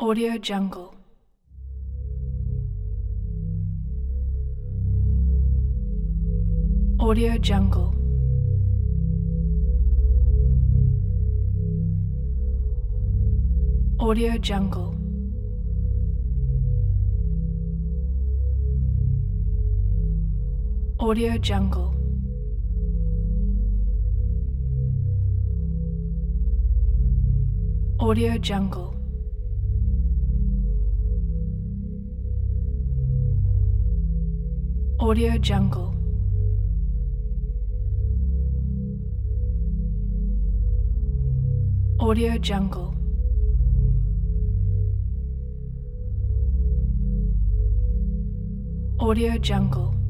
Audio Jungle. Audio Jungle. Audio Jungle. Audio Jungle. Audio Jungle. Audio Jungle. Audio Jungle. Audio Jungle.